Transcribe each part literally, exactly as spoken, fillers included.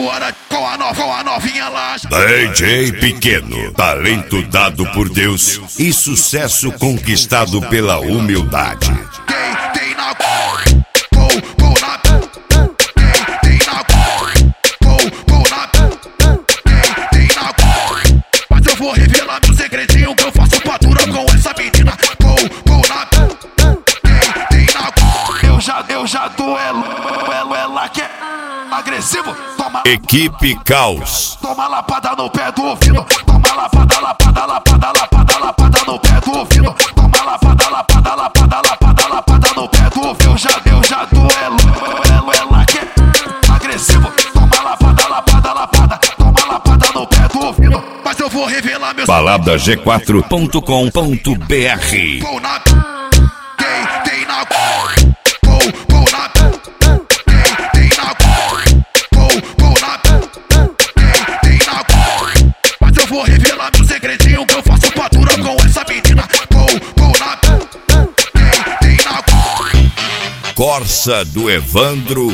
Segura com a nova, com a novinha lá. D J Pequeno, talento dado por Deus e sucesso conquistado pela humildade. Tem, tem na pou, pou na tem, tem na pou, pou na tem, tem na mas eu vou revelar meu segredinho que eu faço fatura com essa menina. Pou, pou na tem, tem na eu já, eu já duelo, elo, ela que é agressivo. Toma Equipe Caos. Toma lapada no pé do ouvido. Toma lapada, lapada, lapada, lapada, lapada no pé do ouvido. Toma lapada, lapada, lapada, lapada, lapada no pé do ouvido. Eu já, eu já duelo, elo, ela que é agressivo. Toma lapada, lapada, lapada, toma lapada no pé do ouvido. Mas eu vou revelar meus balada g quatro ponto com ponto br. Pou na tem, tem na pou, pou na tem, tem na pou, pou na tem, tem na mas eu vou revelar meu segredinho que eu faço fatura com essa menina. Pou, pou na tem, tem na Corsa do Evandro.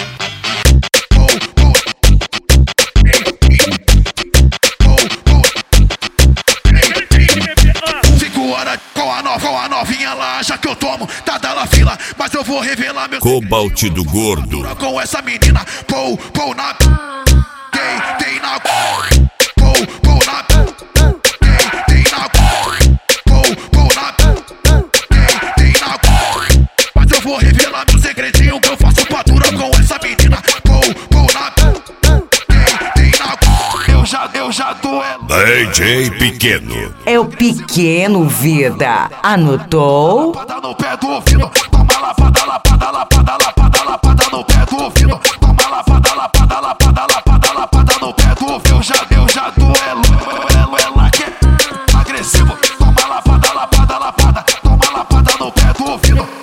Com a nova, com a novinha lá, já que eu tomo, tá dela fila, mas eu vou revelar meu Cobalt do Gordo. Com essa menina, pou, pou na tem, tem na pou, pou na tem, tem na pou, pou na tem, tem na mas eu vou revelar meu segredinho que eu faço fatura com essa menina. Pou, pou na tem, tem na eu já, eu já duelo. D J Pequeno. É o Pequeno, vida. Anotou? Lapada no pé do ouvido. Toma lapada, lapada, lapada, lapada, lapada no pé do ouvido. Toma lapada, lapada, lapada, lapada, lapada no pé do ouvido. Eu já, eu já duelo, elo, ela que é agressivo. Toma lapada, lapada, lapada, toma lapada no pé do ouvido.